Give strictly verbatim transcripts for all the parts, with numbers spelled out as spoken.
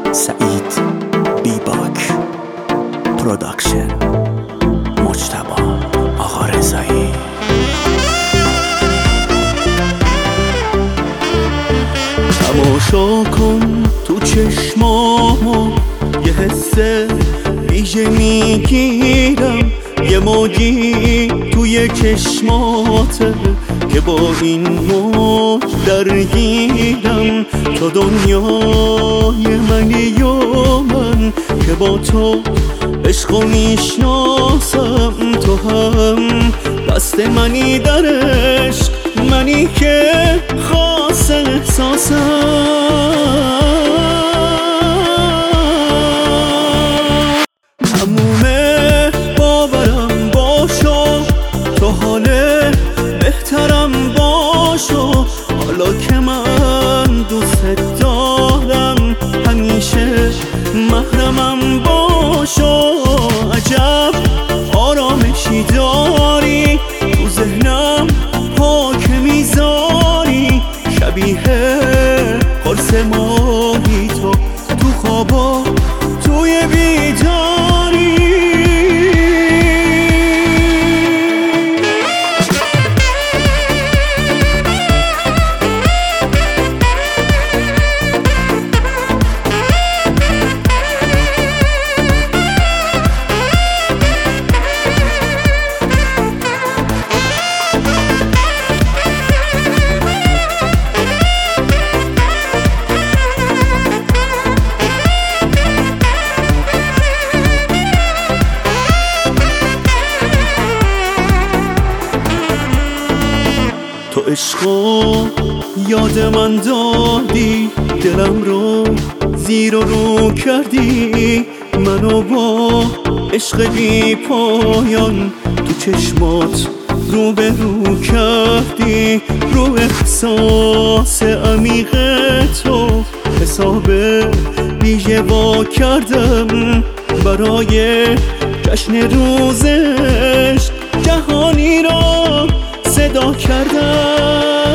سعید بیباک پروداکشن، مجتبی آقا رضایی. تماشا کن تو چشمامو، یه حس ویژه میگیرم، یه موجی توی چشماته که با این موج درگیرم. تو دنیای منی و من که با تو عشقو میشناسم، تو هم دست منی در عشق، منی که خاص احساسم. تمومه باورم باشو، تو حال بهترم باشو، حالا که من دوست دارم همیشه محرمم باشو. عجب آرامشی داری تو ذهنم، پاک میذاری شبیه قرص ماهی تو تو خوابا توی بیداری. تو عشقو یاد من دادی، دلم رو زیر و رو کردی، منو با عشق بی پایان تو چشمات رو به رو کردی. رو احساس عمیق تو حساب ویژه وا کردم، برای جشن روز عشق جهانی را صدا کردم.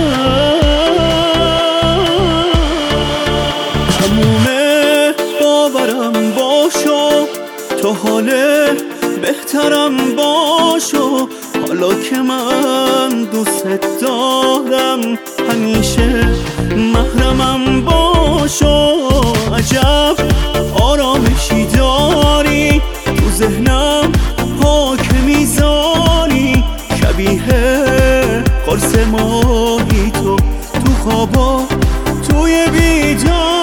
تمومه باورم باشو، تو حال بهترم باشو، حالا که من دوست دارم همیشه محرمم باشو. عجب آرامشی داری تو ذهنم، پاک میذاری شبیه قرص ماهی تو تو خوابا توی بیدار.